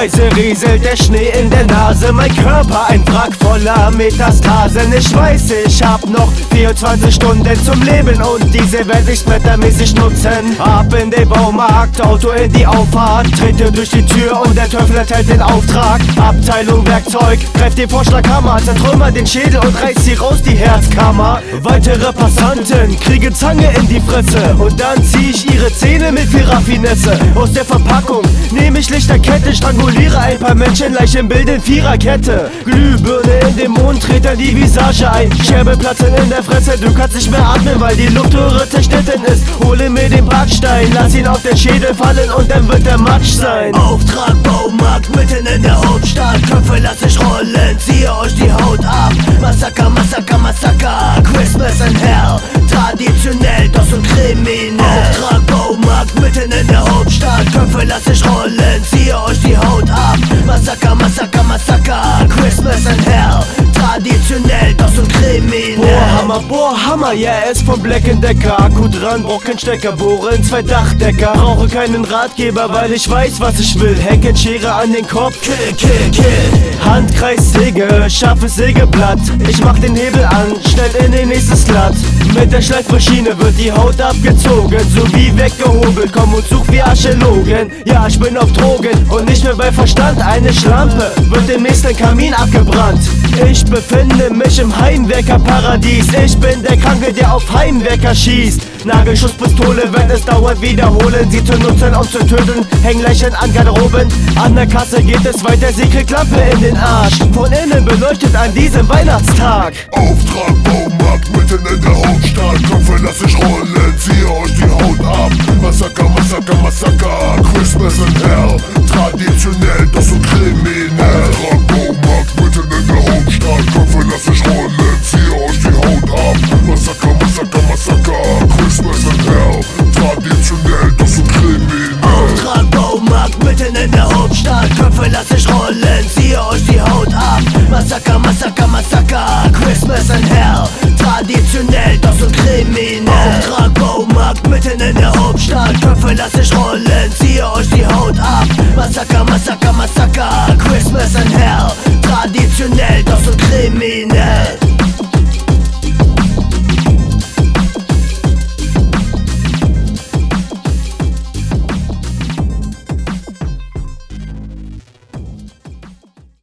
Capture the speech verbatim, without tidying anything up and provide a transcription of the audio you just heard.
leise rieselt der Schnee in der Nase. Mein Körper ein Wrack voller Metastasen. Ich weiß, ich hab noch vierundzwanzig Stunden zum Leben und diese werde ich splattermäßig nutzen. Ab in den Baumarkt, Auto in die Auffahrt, trete durch die Tür und der Teufel erteilt den Auftrag. Abteilung Werkzeug, greift den Vorschlaghammer, zertrümmert den Schädel und reißt sie raus, die Herzkammer. Weitere Passanten kriegen Zange in die Fresse und dann zieh ich ihre Zähne mit viel Raffinesse. Aus der Verpackung nehme ich Lichterkette, stranguliere ein paar Menschenleichen, bilden Viererkette. Glühbirne in den Mund, trete an die Visage ein, Scherbe platzen in der Fresse, du kannst nicht mehr atmen, weil die Luftröhre zerschnitten ist. Hole mir den Backstein, lass ihn auf den Schädel fallen und dann wird der Matsch sein. Auftrag Baumarkt mitten in der Hauptstadt, Köpfe lass ich rollen, ziehe euch die Haut ab. Massaker, Massaker, Massaker, Christmas in Hell, traditionell, doch so kriminell. Auftrag Baumarkt mitten in der Hauptstadt, Köpfe lass ich rollen, ziehe euch die Haut ab. Massaker, Massaker, Massaker, Christmas in Hell, traditionell, doch so kriminell. Bohrhammer, Bohrhammer, ja, yeah, er ist vom Black Decker. Akku dran, brauch kein Stecker, bohren zwei Dachdecker. Brauche keinen Ratgeber, weil ich weiß, was ich will. Heckenschere an den Kopf, kill, kill, kill. Handkreissäge, scharfes Sägeblatt. Ich mach den Hebel an, schnell in den nächsten Slut. Mit der Schleifmaschine wird die Haut abgezogen, sowie weggehobelt. Komm und such wie Archäologen. Ja, ich bin auf Drogen und nicht mehr bei Verstand. Eine Schlampe wird im nächsten Kamin abgebrannt. Ich befinde mich im Heimwerkerparadies. Ich bin der Kranke, der auf Heimwerker schießt. Nagelschusspistole, wenn es dauert, wiederholen. Sie zu nutzen, um zu töten. Hängleichen an Garderoben. An der Kasse geht es weiter, sie kriegt Lampe in den Arsch. Von innen beleuchtet an diesem Weihnachtstag. Auftrag Baumarkt mitten in der Hauptstadt, Köpfe lass ich rollen, ziehe euch die Haut ab. Massaker, Massaker, Massaker, Christmas in Hell, traditionell, doch so kriminell. Auftrag Baumarkt mitten in der Hauptstadt, Köpfe lass ich rollen, ziehe euch die Haut ab. Massaker, Massaker, Massaker, Christmas in Hell, traditionell, doch so kriminell. Auftrag Baumarkt mitten in der Hauptstadt, Köpfe lass ich rollen, ziehe euch die Haut ab. Massaker, Massaker, Massaker, Christmas in Hell, traditionell, doch so kriminell. Auftrag Baumarkt mitten in der Hauptstadt, Köpfe lass ich rollen, ziehe euch die Haut ab. Massaker, Massaker, Massaker, Christmas in Hell, traditionell, doch so kriminell.